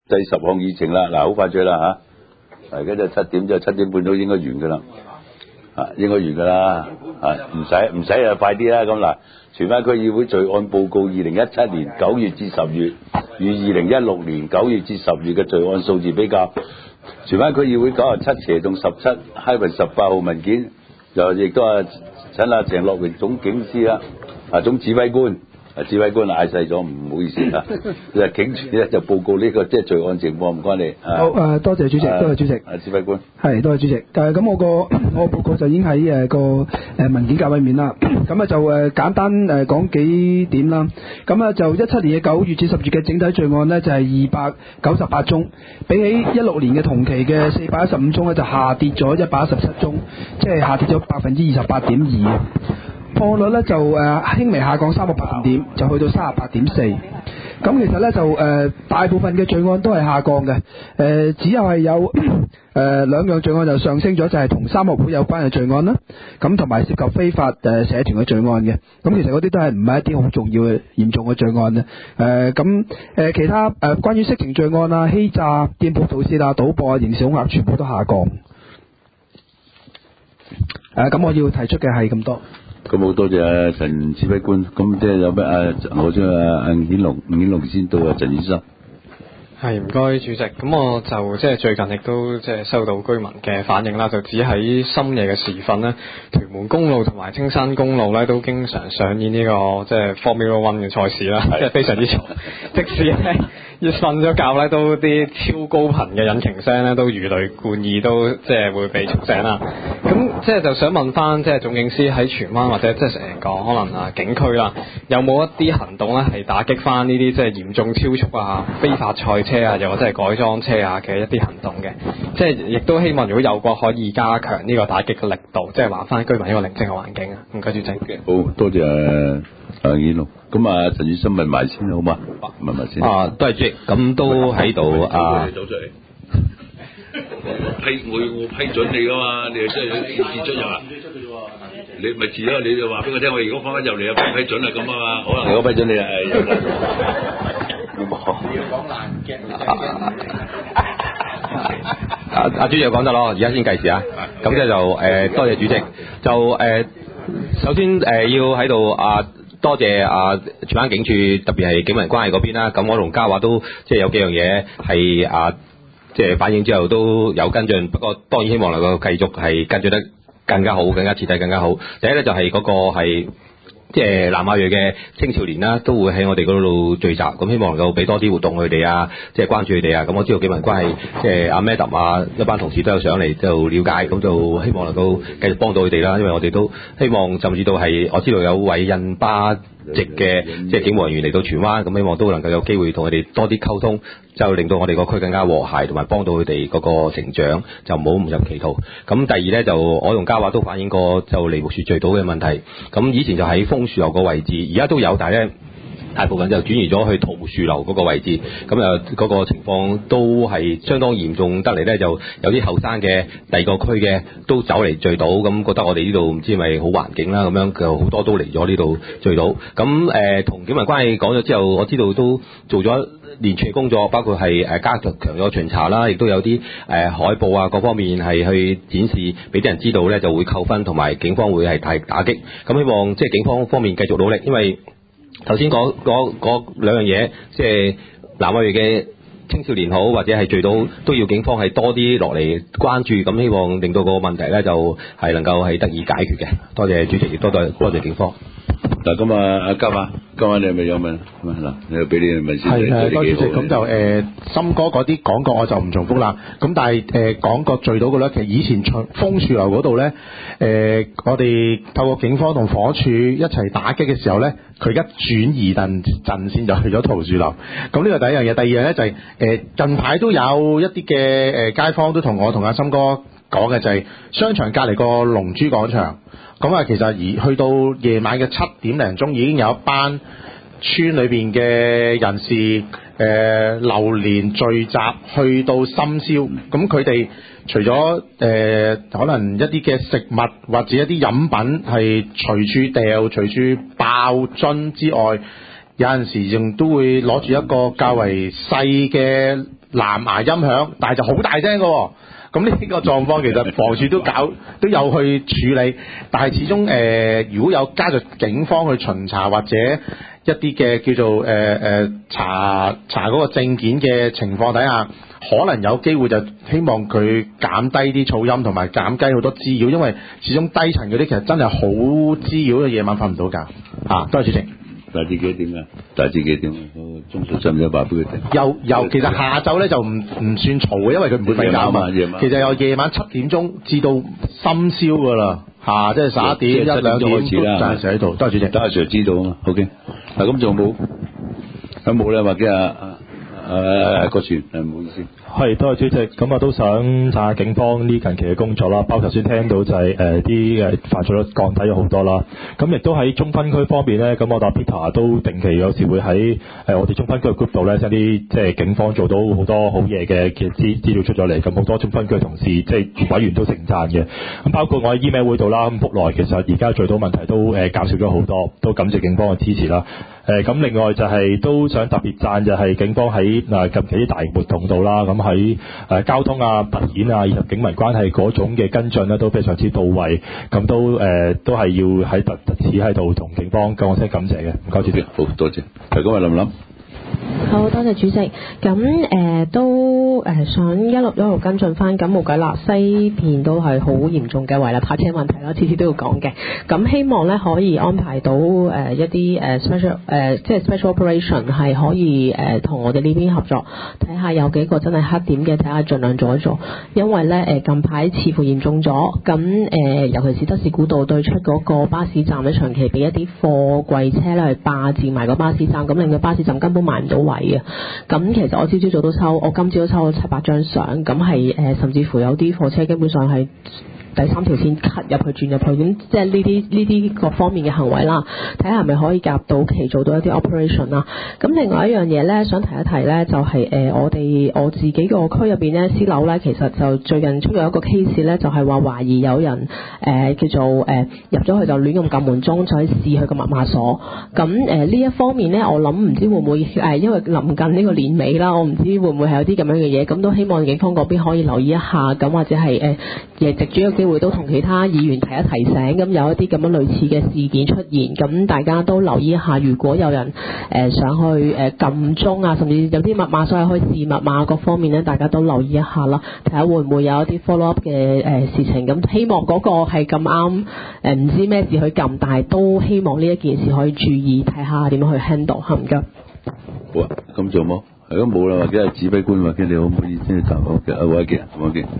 第10項議程啦，嗱好快脆啦嚇，而家就7點，之後7點半都應該完㗎啦，應該完㗎啦，唔使啊，快啲啦咁嗱，荃灣區議會罪案報告2017年9月至10月與2016年9月至10月嘅罪案數字比較，荃灣區議會97/17-18號文件，就亦都係請阿鄭樂榮總警司啦，總指揮官。指揮官嗌細咗，唔好意思啊！警署咧就報告呢個即係罪案情況，唔該你。 好多謝主席，多謝主席。 指揮官。係， 多謝主席。咁我報告就已經喺個文件夾裏面啦。咁就簡單講幾點啦。咁就17年嘅9月至10月嘅整體罪案呢，就係298宗，比起16年嘅同期嘅415宗咧就下跌咗117宗，即係下跌咗28.2%。破案率咧就輕微下降3個百分點，就去到38.4%。咁其實咧就大部分嘅罪案都係下降嘅，只係有2樣罪案就上升咗，就係同三合會有關嘅罪案啦，咁同埋涉及非法社團嘅罪案嘅。咁其實嗰啲都係唔係一啲好重要嘅嚴重嘅罪案咧。其他關於色情罪案啊、欺詐、店鋪盜竊啊、賭博啊、刑事恐嚇全部都下降。咁我要提出嘅係咁多。 咁好多謝陳指揮官，咁即係有咩我將伍顯龍先到陳醫生。 係唔該主席，咁我就即係最近亦都即係收到居民嘅反映啦，就只喺深夜嘅時分呢，屯門公路同埋青山公路咧都經常上演呢個即係 Formula One 嘅賽事啦，即係非常之嘈，即使咧要瞓咗覺咧，都啲超高頻嘅引擎聲咧都如雷貫耳，都即係會被嘈醒啦。咁即係就想問翻即係總警司喺荃灣或者即係成個可能警區啦，有冇一啲行動咧係打擊翻呢啲即係嚴重超速啊、非法賽車啊，又或者係改裝車啊嘅一啲行動嘅？即係亦都希望如果有個可以加強呢個打擊嘅力度，即係還翻居民一個寧靜嘅環境啊。唔該主席。 好多謝伍顯龍。咁陳醫生問埋先好嘛？問埋先。 都係主席，咁都喺度走出嚟。我批准你噶嘛？你真係有啲意出入啊？你咪遲咗，你就話俾我聽，我如果放翻入嚟有批准啦咁啊嘛。可能如果批准你係你要講爛嘅。主席講得咯，而家先計時啊。咁即係就多謝主席。就首先要喺度多謝荃灣警署，特別係警民關係嗰邊啦。咁我同嘉華都即係有幾樣嘢係即係反映之後都有跟進，不過當然希望能夠繼續係跟進得更加好、更加徹底、更加好。第一咧就係嗰個係即係南亞裔嘅青少年啦，都會喺我哋嗰度聚集，咁希望能夠俾多啲活動佢哋啊，即係關注佢哋啊。咁我知道警民關係即係阿 Madam 一班同事都有上嚟就了解，咁就希望能夠繼續幫到佢哋啦。因為我哋都希望甚至到係我知道有位印巴籍嘅即係警務人員嚟到荃灣，咁希望都能夠有機會同佢哋多啲溝通，就令到我哋個區更加和諧，同埋幫到佢哋嗰個成長，就唔好誤入歧途。咁第二咧就我同嘉華都反映過就梨木樹聚島嘅問題，咁以前就喺楓樹樓個位置，而家都有，但係咧大部分就轉移咗去桃樹樓嗰個位置，咁嗰個情況都係相當嚴重得嚟咧，就有啲後生嘅第二個區嘅都走嚟聚島，咁覺得我哋呢度唔知係咪好環境啦，咁樣就好多都嚟咗呢度聚島。咁同警民關係講咗之後，我知道都做咗連串工作，包括係加強咗巡查啦，亦都有啲海報啊各方面係去展示俾啲人知道咧，就會扣分，同埋警方會係打擊。咁希望即係警方方面繼續努力，因為頭先嗰兩樣嘢，即係南亞裔嘅青少年好，或者係聚島都要警方係多啲落嚟關注，咁希望令到個問題咧就係能夠係得以解決嘅。多謝主席，亦多謝警方。 嗱咁阿嘉華，今晚你係咪有問？嗱，你又俾你問先。 係多謝主席。咁就森哥嗰啲講過我就唔重複啦。咁但係講過聚島嘅咧，其實以前楓樹樓嗰度咧，我哋透過警方同房署一齊打擊嘅時候咧，佢而家轉移陣線就去咗桃樹樓。咁呢個第一樣嘢，第二樣咧就係近排都有一啲嘅街坊都同我同阿森哥講嘅，就係商場隔離個龍珠廣場。咁其實而去到夜晚嘅7點零鐘，已經有一班村裏邊嘅人士流連聚集去到深宵。咁佢哋除咗可能一啲嘅食物或者一啲飲品係隨處掉、隨處爆樽之外，有陣時仲都會攞住一個較為細嘅藍牙音響，但係就好大聲㗎喎。咁呢個狀況其實房署都有去處理，但係始終如果有加入警方去巡查或者一啲嘅叫做查嗰個證件嘅情況底下，可能有機會就希望佢減低啲噪音同埋減低好多滋擾，因為始終低層嗰啲其實真係好滋擾，夜晚瞓唔到覺嚇。多謝主席。 大致幾點啊？大致幾點啊？鐘數使唔使話俾佢聽？ 由其實下晝咧就唔算嘈嘅，因為佢唔會瞓覺啊嘛。 夜晚其實由夜晚7點鐘至到深宵噶啦嚇，即係11點1、2點開始啦，就係喺度。多謝主席。 得阿 Sir 知道啊嘛。OK。嗱咁仲冇？有冇咧？或者郭全唔好意思。 係，多謝主席。咁都想讚下警方呢近期嘅工作啦，包括頭先聽到就係啲犯罪率降低咗好多啦。咁亦都喺中分區方面咧，咁我同 Peter 都定期有時會喺我哋中分區嘅 group 度咧，將啲即係警方做到好多好嘢嘅資料出咗嚟，咁好多中分區嘅同事即係委員都盛讚嘅。咁包括我喺 email 會度啦，咁福來其實而家聚到問題都減少咗好多，都感謝警方嘅支持啦。咁另外就係都想特別讚就係警方喺近期啲大型活動度啦，咁喺交通啊、拔險啊以及警民關係嗰種嘅跟進咧都非常之到位，咁都係要喺特此喺度同警方講聲感謝嘅，唔該主席。 好多謝。係咁啊，林林。 好多謝主席。咁都想一路跟進翻，咁冇計啦，西邊都係好嚴重嘅違例泊車問題啦，次次都要講嘅。咁希望咧可以安排到一啲special 即係 special operation 係可以同我哋呢邊合作，睇下有幾個真係黑點嘅，睇下盡量做一做。因為咧近排似乎嚴重咗，咁尤其是德士古道對出嗰個巴士站咧，長期俾一啲貨櫃車咧去霸佔埋個巴士站，咁令到巴士站根本埋唔到位啊！咁其實我朝朝早都收，我今朝都收咗7-8張相，咁係甚至乎有啲貨車基本上係第3條線 cut 入去轉入去，咁即係呢啲各方面嘅行為啦，睇下係咪可以夾到期做到一啲 operation 啦。咁另外一樣嘢咧，想提一提咧，就係我自己個區入邊咧，私樓咧，其實就最近出咗一個 case 咧，就係話懷疑有人叫做入咗去就亂咁撳門鐘，再試佢個密碼鎖。咁呢一方面咧，我諗唔知會唔會因為臨近呢個年尾啦，我唔知會唔會係有啲咁樣嘅嘢，咁都希望警方嗰邊可以留意一下，咁或者係藉住一個機會都同其他議員提一提醒，咁有一啲咁樣類似嘅事件出現，咁大家都留意一下，如果有人上去撳鐘啊，甚至有啲密碼鎖可以試密碼各方面咧，大家都留意一下啦，睇下會唔會有一啲 follow up 嘅事情。咁希望嗰個係咁啱唔知咩事去撳，但係都希望呢一件事可以注意睇下點樣去 handle，唔該。 好啊，咁仲冇？如果冇啦，或者係指揮官或者你可唔可以先答我嘅？我嘅，我嘅。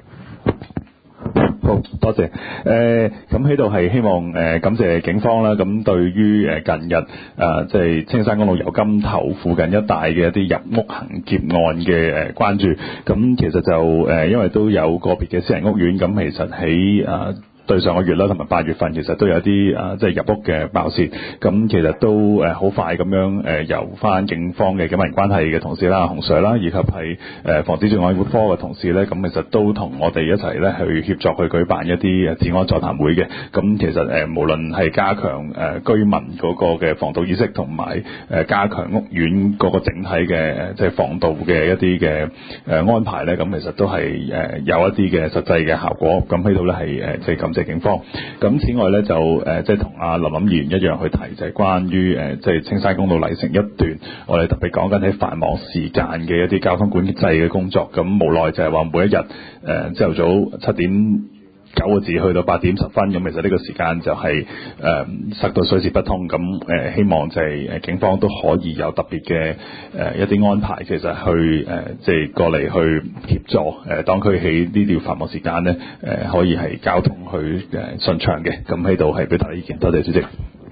好多謝。咁喺度係希望感謝警方啦。咁對於近日即係青山公路油金頭附近一帶嘅一啲入屋行劫案嘅關注，咁其實就因為都有個別嘅私人屋苑，咁其實喺對上個月啦，同埋8月份其實都有啲即係入屋嘅爆竊，咁其實都好快咁樣由翻警方嘅警民關係嘅同事啦、洪 Sir 啦，以及係防止罪案科嘅同事咧，咁其實都同我哋一齊咧去協助去舉辦一啲治安座談會嘅。咁其實無論係加強居民嗰個嘅防盜意識，同埋加強屋苑嗰個整體嘅即係防盜嘅一啲嘅安排咧，咁其實都係有一啲嘅實際嘅效果。咁喺度咧係即係感謝警方。咁此外咧就即係同阿林議員一樣去提，就係關於即係青山公路麗城一段，我哋特別講緊喺繁忙時間嘅一啲交通管制嘅工作。咁無奈就係話每一日朝頭早7點9個字去到8點10分，咁其實呢個時間就係塞到水泄不通。咁希望就係警方都可以有特別嘅一啲安排，其實去即係過嚟去協助當區喺呢條繁忙時間咧可以係交通去順暢嘅。咁喺度係表達意見，多謝主席。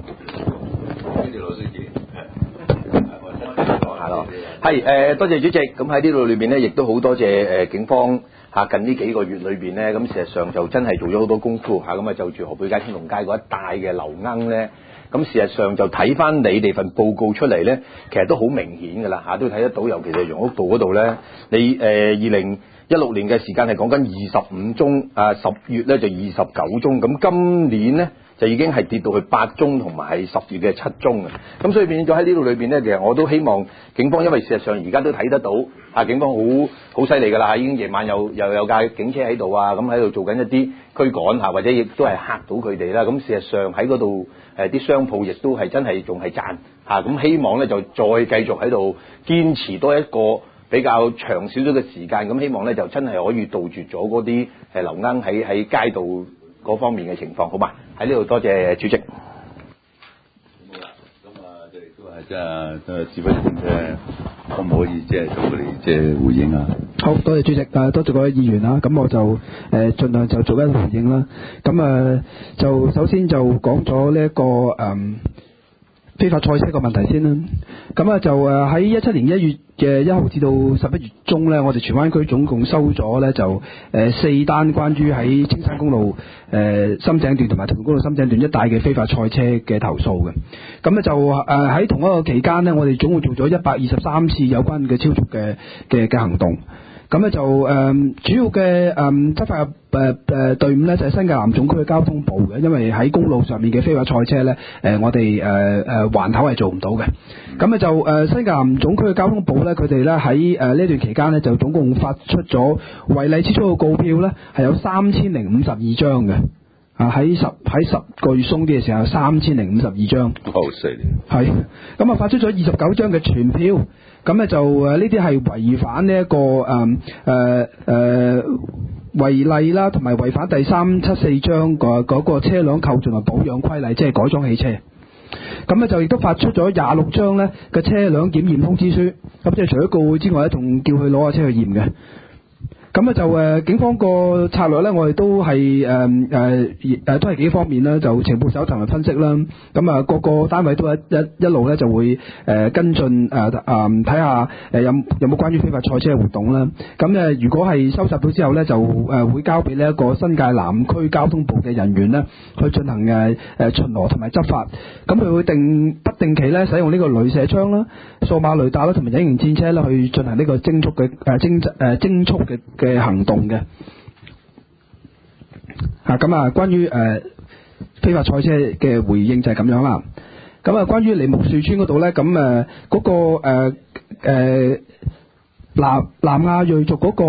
係多謝主席。咁喺呢度裏邊咧，亦都好多謝警方近呢幾個月裏邊咧，咁事實上就真係做咗好多功夫咁就住河背街、天龍街嗰一帶嘅流鶯咧，咁事實上就睇翻你哋份報告出嚟咧，其實都好明顯㗎啦都睇得到，尤其是楊屋道嗰度咧，你 16年嘅時間係講緊25宗，10月咧就29宗，咁今年咧就已經係跌到去8宗，同埋係10月嘅7宗嘅。咁所以變咗喺呢度裏邊咧，其實我都希望警方，因為事實上而家都睇得到，警方好犀利㗎啦，已經夜晚又有架警車喺度啊，咁喺度做緊一啲驅趕或者亦都係嚇到佢哋啦。咁事實上喺嗰度啲商鋪亦都係真係仲係賺咁希望咧就再繼續喺度堅持多一個比較長少少嘅時間，咁希望咧就真係可以杜絕咗嗰啲流鶯喺街道嗰方面嘅情況，好嘛？喺呢度多謝主席。 咁即係都係即係指揮中啫，可唔可以即係同佢哋即係回應啊？ 好多謝主席，多謝各位議員啦。咁我就盡量就做一個回應啦。咁就首先就講咗呢一個非法賽車個問題先啦。咁就喺17年1月嘅1號至到11月中咧，我哋荃灣區總共收咗咧就4單關於喺青山公路深井段同埋屯門公路深井段一帶嘅非法賽車嘅投訴嘅。咁咧就喺同一個期間咧，我哋總共做咗123次有關嘅超速嘅行動。咁咧就主要嘅執法隊伍咧就係新界南總區嘅交通部嘅，因為喺公路上面嘅非法賽車咧我哋環頭係做唔到嘅。咁咧就新界南總區嘅交通部咧，佢哋咧喺呢段期間咧就總共發出咗違例超速嘅告票咧係有3052張嘅。喺10個月鬆啲嘅時候3052張， 好犀利。 係咁發出咗29張嘅傳票，咁咧就呢啲係違反呢一個違例啦，同埋違反第374章嗰個車輛購進同保養規例，即係改裝汽車。咁咧就亦都發出咗26張咧嘅車輛檢驗通知書，咁即係除咗告會之外咧，仲叫佢攞架車去驗嘅。咁就警方個策略咧，我哋都係都係幾方面啦，就情報搜集同埋分析啦。咁各個單位都一路咧就會跟進睇下有冇關於非法賽車嘅活動啦。咁如果係收集到之後咧，就會交俾呢一個新界南區交通部嘅人員咧去進行巡邏同埋執法。咁佢會不定期咧使用呢個雷射槍啦、數碼雷達啦同埋隱形戰車啦去進行呢個偵速嘅行動嘅。關於非法賽車嘅回應就係咁樣啦。咁關於梨木樹村嗰度咧，咁嗰個南亞裔族嗰個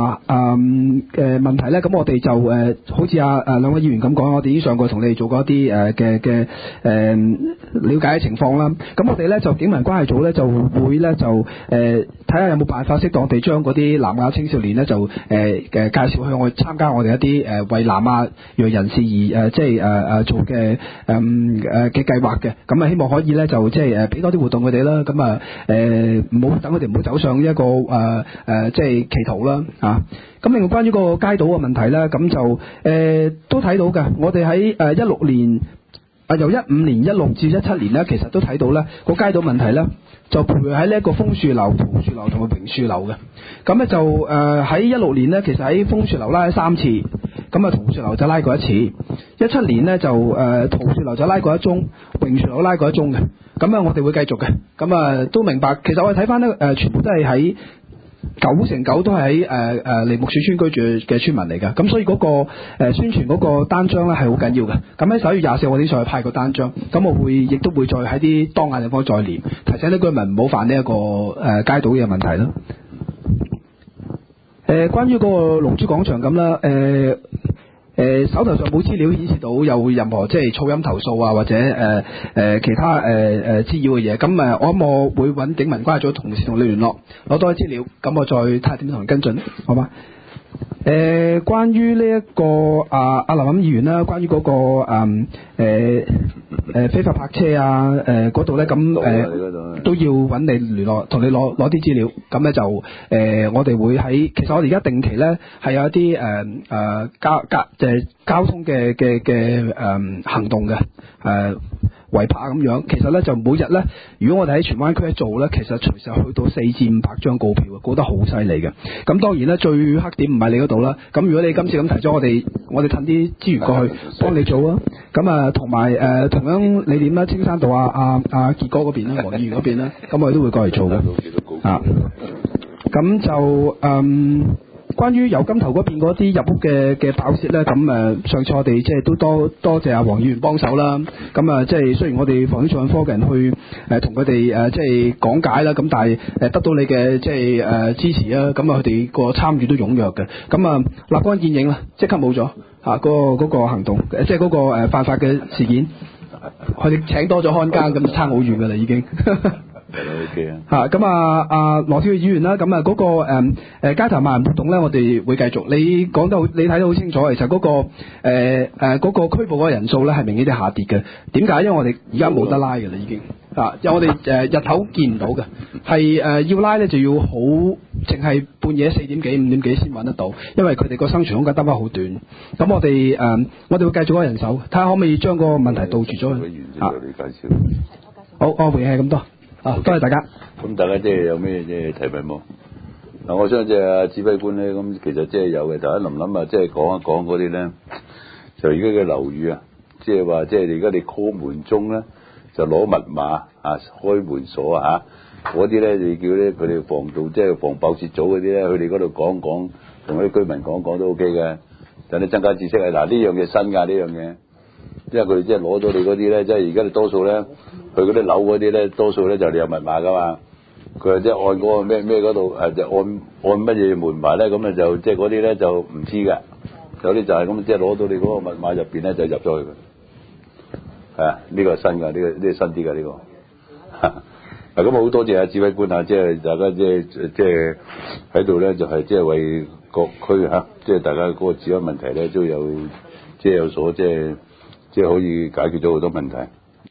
問題咧，咁我哋就好似兩位議員咁講，我哋已經上過同你哋做過一啲嘅了解嘅情況啦。咁我哋咧就警民關係組咧就會咧就睇下有冇辦法適當地將嗰啲南亞青少年咧就介紹向我參加我哋一啲為南亞裔人士而即係做嘅嘅計劃嘅。咁希望可以咧就即係俾多啲活動佢哋啦。咁唔好等佢哋唔好走上一個即係歧途啦咁另外關於個街道嘅問題咧，咁就都睇到嘅。我哋喺16年由15年16至17年咧，其實都睇到咧個街道問題咧，就徘徊喺呢一個楓樹樓、桃樹樓同埋榮樹樓嘅。咁咧就喺16年咧，其實喺楓樹樓拉咗3次，咁桃樹樓就拉過1次。17年咧就桃樹樓就拉過1宗，榮樹樓拉過1宗嘅。咁我哋會繼續嘅。咁都明白，其實我哋睇翻咧全部都係喺9%都係喺梨木樹村居住嘅村民嚟㗎，咁所以嗰個宣傳嗰個單張咧係好緊要嘅。咁喺11月24我哋上去派個單張，咁我亦都會再喺啲當眼地方再念，提醒啲居民唔好犯呢一個街道嘅問題啦。關於嗰個龍珠廣場咁啦，手頭上冇資料顯示到有任何即係噪音投訴或者其他滋擾嘅嘢。咁我會揾警民關係組同事同你聯絡，攞多啲資料，咁我再睇下點同人跟進，好嗎？關於呢一個阿林議員啦，關於嗰個非法泊車嗰度咧，咁都要揾你聯絡，同你攞啲資料。咁咧就我哋會喺，其實我哋而家定期咧係有一啲交通嘅行動嘅圍泊咁樣。其實咧就每日咧，如果我哋喺荃灣區一做咧，其實隨時去到400至500張告票嘅，告得好犀利嘅。咁當然咧，最黑點唔係你嗰度啦。咁如果你今次咁提咗，我哋褪啲資源過去幫你做啊。咁同埋同樣理念啦，青山道傑哥嗰邊啦，黃議員嗰邊啦，咁我哋都會過嚟做嘅。咁就關於油金頭嗰邊嗰啲入屋嘅爆竊咧，咁上次我哋即係都多謝阿黃議員幫手啦。咁即係雖然我哋防止罪案科嘅人去同佢哋即係講解啦，咁但係得到你嘅即係支持啦。咁佢哋個參與都踴躍嘅。咁立竿見影啦，即刻冇咗嗰個行動，即係嗰個犯法嘅事件。佢哋請多咗看更，咁差好遠㗎啦已經。 OK 啊。 嚇咁羅跳議員啦，咁嗰個街頭罵人活動咧，我哋會繼續。你睇得好清楚，其實嗰個拘捕嗰個人數咧係明顯地下跌嘅。點解？因為我哋而家冇得拉嘅啦已經。因為我哋日頭見唔到嘅，係要拉咧就要好，淨係半夜4點幾5點幾先揾得到，因為佢哋個生存空間得翻好短。咁我哋會繼續嗰人手，睇下可唔可以將個問題杜絕咗佢。 你介紹。 好，我回應係咁多。多謝大家。 咁大家即係有咩即係提問冇？嗱，我相信即係指揮官咧，咁其實即係有嘅。大家諗即係講一講嗰啲咧，就而家嘅樓宇啊，即係話即係而家你 call 門鐘咧，就攞密碼開門鎖嗰啲咧，你叫咧佢哋防盜即係防爆竊組嗰啲咧，佢哋嗰度講，同嗰啲居民講都 OK 嘅。等你增加知識啊！嗱，呢樣嘢新㗎，呢樣嘢。因為佢哋即係攞咗你嗰啲咧，即係而家你多數咧，佢嗰啲樓嗰啲咧，多數咧就你有密碼噶嘛。佢即係按嗰個咩嗰度就按乜嘢門牌咧，咁就即係嗰啲咧就唔知㗎。有啲就係咁，即係攞到你嗰個密碼入邊咧就入咗去嘅。呢個係新㗎，呢個新啲㗎呢個。嗱咁好多謝指揮官即係大家即係喺度咧，就係即係為各區即係大家嗰個治安問題咧都有即係有所即係可以解決咗好多問題。